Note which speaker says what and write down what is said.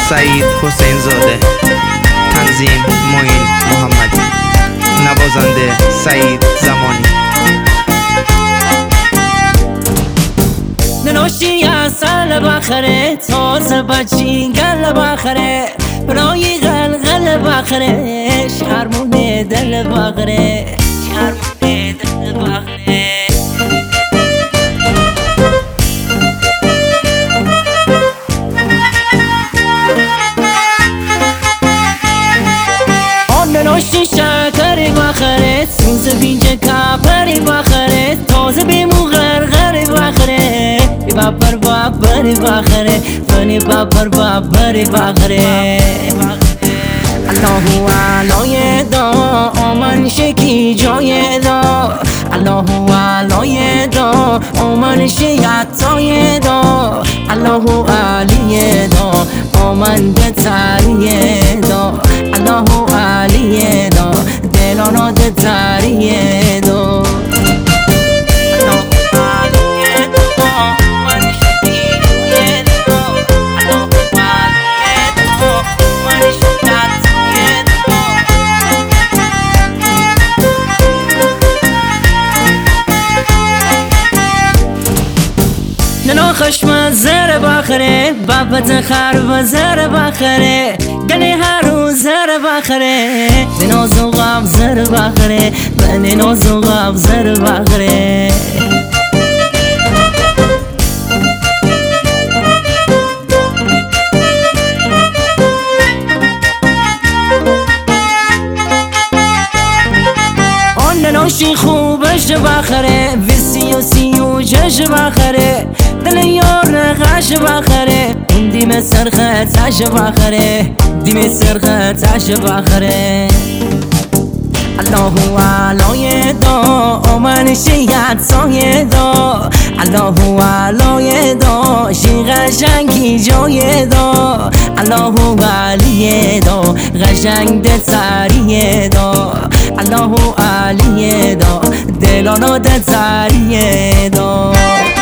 Speaker 1: سعید حسین زاده، تنظیم معین محمدی، نوازنده سعید زمانی.
Speaker 2: ننوشی اصل بخره تازه بچی گل بخره برای غلغل بخره شرمون دل بخره شرمون دل بخره ننوشی شکری بخره سوز بینجه کپری بخره تازه بیمو غرغری بخره بابر بابر بخره فنی بابر بابر بخره الله علای دا آمن شکی جای دا الله علای دا آمن شیعتای دا الله علی دا آمن دتری دا الله علی دا دلانا دتری دا ننو خشم زر بخره بابت خر و زر بخره گلی هر روز زر بخره ننو زغاب زر بخره ننو زغاب زر بخره ننوشی خوبش بخره ویسی و سی و جش بخره دل یار نقش بخره دیم سرخطش بخره دیم سرخطش بخره الله علای دا آمن شیعت سایه دا الله علای دا شی قشنگی جای دا الله علیه دا قشنگ دتریه دا الله علیه دا دلانا دتریه دا